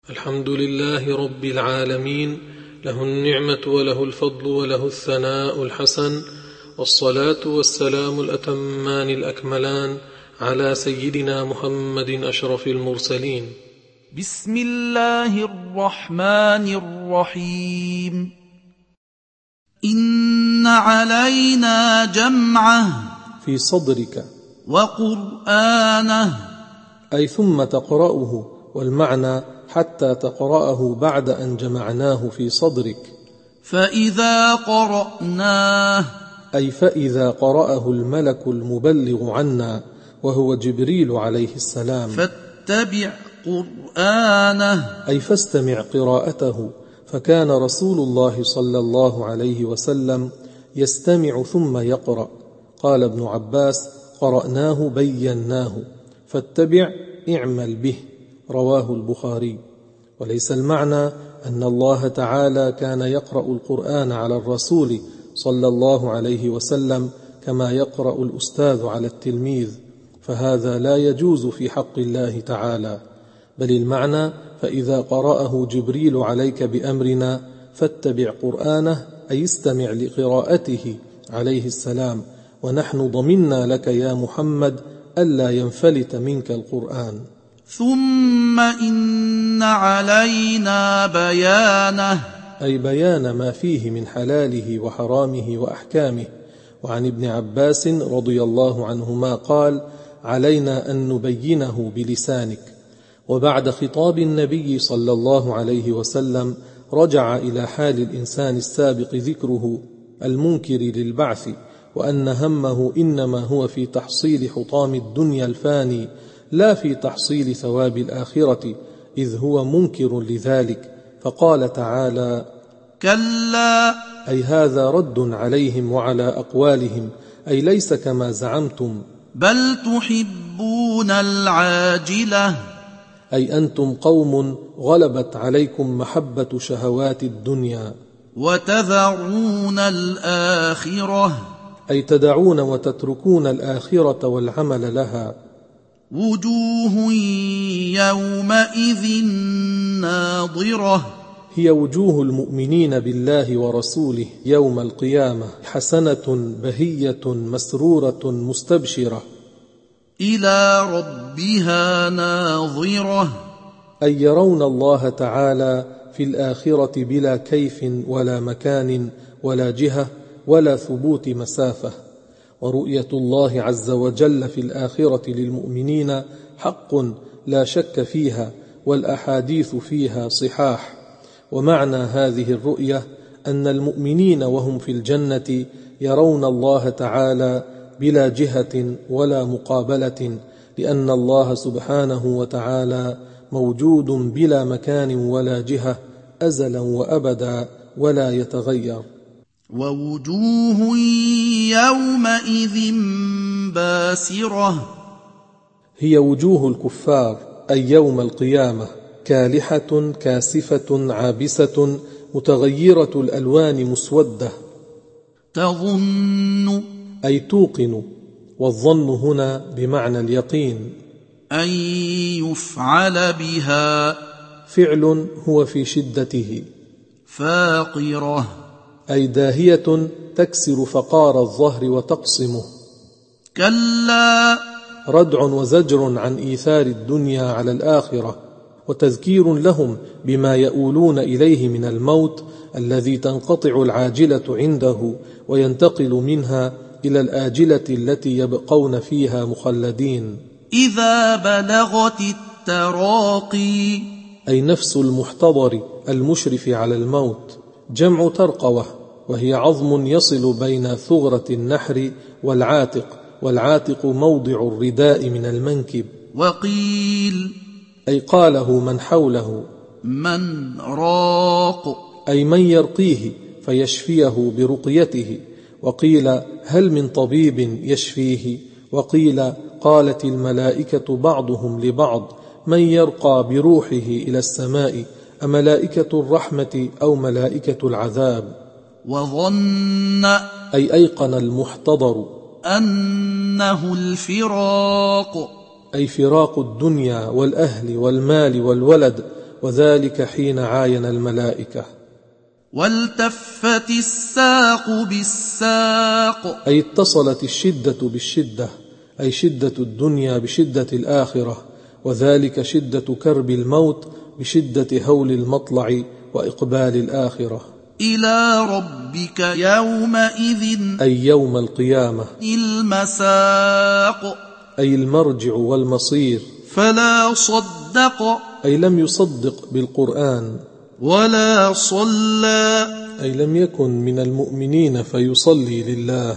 الحمد لله رب العالمين، له النعمة وله الفضل وله الثناء الحسن، والصلاة والسلام الأتمان الأكملان على سيدنا محمد أشرف المرسلين. بسم الله الرحمن الرحيم. إن علينا جمعه في صدرك وقرآنه، أي ثم تقرأه، والمعنى حتى تقرأه بعد أن جمعناه في صدرك. فإذا قرأناه، أي فإذا قرأه الملك المبلغ عنا وهو جبريل عليه السلام، فاتبع قرآنه، أي فاستمع قراءته. فكان رسول الله صلى الله عليه وسلم يستمع ثم يقرأ. قال ابن عباس: قرأناه بيناه، فاتبع اعمل به. رواه البخاري. وليس المعنى أن الله تعالى كان يقرأ القرآن على الرسول صلى الله عليه وسلم كما يقرأ الأستاذ على التلميذ، فهذا لا يجوز في حق الله تعالى، بل المعنى: فإذا قرأه جبريل عليك بأمرنا فاتبع قرآنه، أي استمع لقراءته عليه السلام، ونحن ضمنا لك يا محمد ألا ينفلت منك القرآن. ثم إن علينا بيانه، أي بيان ما فيه من حلاله وحرامه وأحكامه. وعن ابن عباس رضي الله عنهما قال: علينا أن نبينه بلسانك. وبعد خطاب النبي صلى الله عليه وسلم رجع إلى حال الإنسان السابق ذكره المنكر للبعث، وأن همه إنما هو في تحصيل حطام الدنيا الفاني، لا في تحصيل ثواب الآخرة، إذ هو منكر لذلك. فقال تعالى: كلا، أي هذا رد عليهم وعلى أقوالهم، أي ليس كما زعمتم، بل تحبون العاجلة، أي أنتم قوم غلبت عليكم محبة شهوات الدنيا، وتذرون الآخرة، أي تدعون وتتركون الآخرة والعمل لها. وجوه يومئذ ناضرة، هي وجوه المؤمنين بالله ورسوله يوم القيامة، حسنة بهية مسرورة مستبشرة، إلى ربها ناظرة، أي يرون الله تعالى في الآخرة بلا كيف ولا مكان ولا جهة ولا ثبوت مسافة. ورؤية الله عز وجل في الآخرة للمؤمنين حق لا شك فيها، والأحاديث فيها صحاح. ومعنى هذه الرؤية أن المؤمنين وهم في الجنة يرون الله تعالى بلا جهة ولا مقابلة، لأن الله سبحانه وتعالى موجود بلا مكان ولا جهة أزلا وأبدا ولا يتغير. ووجوه يومئذ باسرة، هي وجوه الكفار، أي يوم القيامة، كالحة كاسفة عابسة متغيرة الألوان مسودة، تظن، أي توقن. والظن هنا بمعنى اليقين، أن يفعل بها، فعل هو في شدته، فاقرة، أي داهية تكسر فقار الظهر وتقصمه. كلا، ردع وزجر عن إيثار الدنيا على الآخرة، وتذكير لهم بما يؤولون إليه من الموت الذي تنقطع العاجلة عنده وينتقل منها إلى الآجلة التي يبقون فيها مخلدين. إذا بلغت التراقي، أي نفس المحتضر المشرف على الموت، جمع ترقوة، وهي عظم يصل بين ثغرة النحر والعاتق، والعاتق موضع الرداء من المنكب. وقيل، أي قاله من حوله، من راق، أي من يرقيه فيشفيه برقيته. وقيل: هل من طبيب يشفيه؟ وقيل: قالت الملائكة بعضهم لبعض: من يرقى بروحه إلى السماء، أملائكة الرحمة أو ملائكة العذاب؟ وظن، أي أيقن المحتضر أنه الفراق، أي فراق الدنيا والأهل والمال والولد وذلك حين عاين الملائكة. والتفت الساق بالساق أي اتصلت الشدة بالشدة، أي شدة الدنيا بشدة الآخرة، وذلك شدة كرب الموت بشدة هول المطلع وإقبال الآخرة. إلى ربك يومئذ أي يوم القيامة. المساق أي المرجع والمصير. فلا صدق أي لم يصدق بالقرآن. ولا صلى أي لم يكن من المؤمنين فيصلي لله،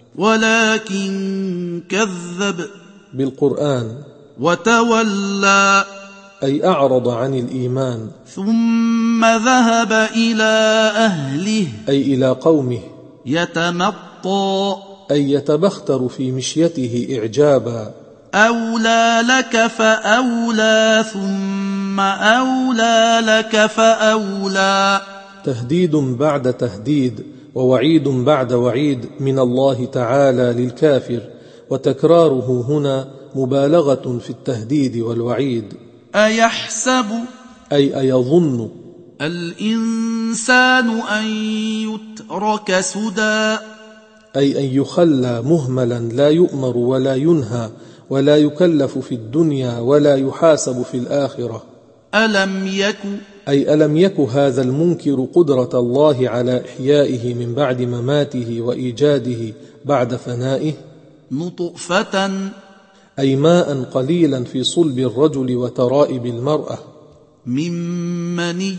ولكن كذب بالقرآن. وتولى أي أعرض عن الإيمان. ثم ذهب إلى أهله أي إلى قومه. يتمطى أي يتبختر في مشيته إعجابا. أولى لك فأولى ثم أولى لك فأولى. تهديد بعد تهديد ووعيد بعد وعيد من الله تعالى للكافر، وتكراره هنا مبالغة في التهديد والوعيد. أيحسب أي أيظن الإنسان أن يترك سدى، أي أن يخلى مهملا لا يؤمر ولا ينهى ولا يكلف في الدنيا ولا يحاسب في الآخرة. ألم يك أي ألم يك هذا المنكر قدرة الله على إحيائه من بعد مماته وإيجاده بعد فنائه. نطفة أي ماء قليلا في صلب الرجل وترائب المرأة. من مني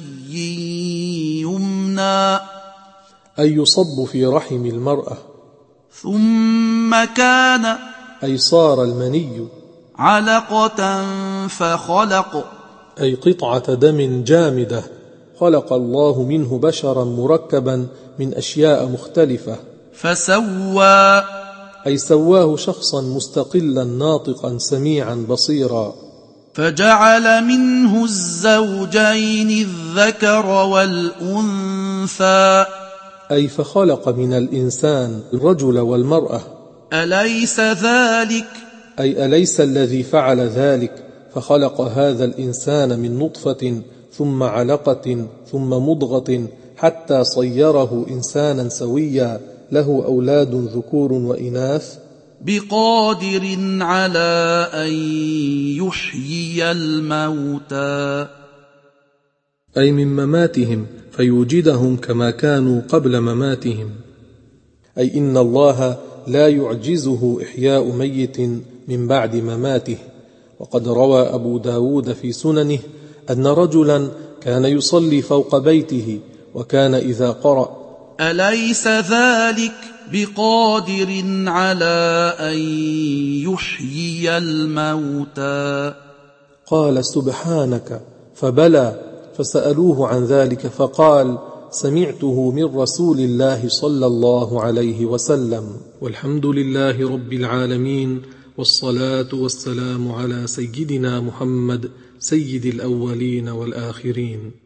يمنى أي يصب في رحم المرأة. ثم كان أي صار المني علقة فخلق، أي قطعة دم جامدة خلق الله منه بشرا مركبا من أشياء مختلفة. فسوى أي سواه شخصا مستقلا ناطقا سميعا بصيرا. فجعل منه الزوجين الذكر والأنثى، أي فخلق من الإنسان الرجل والمرأة. أليس ذلك أي أليس الذي فعل ذلك فخلق هذا الإنسان من نطفة ثم علقة ثم مضغة حتى صيره إنسانا سويا له أولاد ذكور وإناث. بقادر على أن يحيي الموتى، أي من مماتهم فيوجدهم كما كانوا قبل مماتهم. أي إن الله لا يعجزه إحياء ميت من بعد مماته. وقد روى أبو داود في سننه أن رجلا كان يصلي فوق بيته، وكان إذا قرأ أليس ذلك بقادر على أن يحيي الموتى، قال سبحانك، فبلى، فسألوه عن ذلك فقال سمعته من رسول الله صلى الله عليه وسلم. والحمد لله رب العالمين، والصلاة والسلام على سيدنا محمد سيد الأولين والآخرين.